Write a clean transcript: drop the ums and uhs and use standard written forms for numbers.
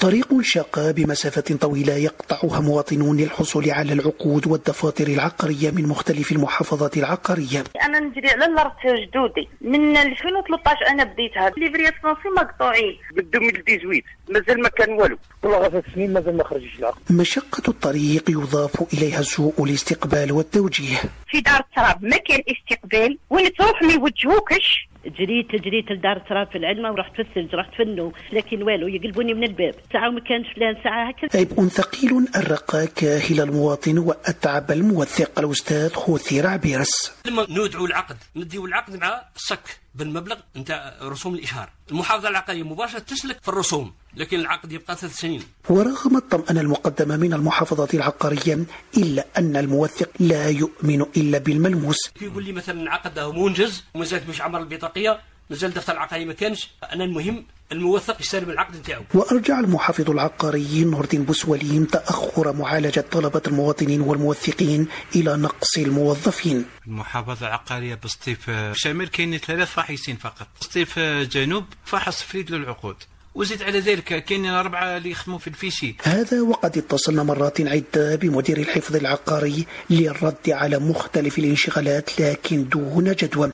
طريق شاق بمسافة طويلة يقطعها مواطنون للحصول على العقود والدفاتر العقارية من مختلف المحافظات العقارية. أنا نجري على الأرض جدودي من 2013 أنا بديتها ليفريات فرنسي مقطوعين بدو من 2018 مازال ما كان والو، والله غير 3 سنين مازال ما خرجش العقد. مشقة الطريق يضاف إليها سوء الاستقبال والتوجيه. في دار التراب ما كان استقبال، وين تروح ما يوجهوكش. جريت لدار التراب في العلمة ورحت في الثلج، رحت في النو، لكن والو يقلبوني من الباب ساعة وما كانش فلان ساعة هكذا. عبء ثقيل أرق كاهل المواطن وأتعب الموثق الأستاذ خوثي رعبيرس. لما ندعو العقد نديو العقد مع الصك بالمبلغ نتاع رسوم الإشهار، المحافظة العقارية مباشرة تسلك في الرسوم، لكن العقد يبقى 3 سنين. ورغم الطمأنة المقدمة من المحافظات العقارية إلا أن الموثق لا يؤمن إلا بالملموس. يقول لي مثلا عقده منجز ومازالت مش عمر البطاقية، مازال دفتر العقاري ما كانش، أنا المهم الموثق يستلم العقد نتاعو. وأرجع المحافظ العقاري نور الدين بوسوليم تأخر معالجة طلبات المواطنين والموثقين إلى نقص الموظفين. المحافظة العقارية بسطيف شمال كاين 3 فاحصين فقط، بسطيف جنوب فحص فريد للعقود، وزيد على ذلك كاين 4 اللي يخدموا في الفيشي. هذا وقد اتصلنا مرات عدة بمدير الحفظ العقاري للرد على مختلف الانشغالات لكن دون جدوى.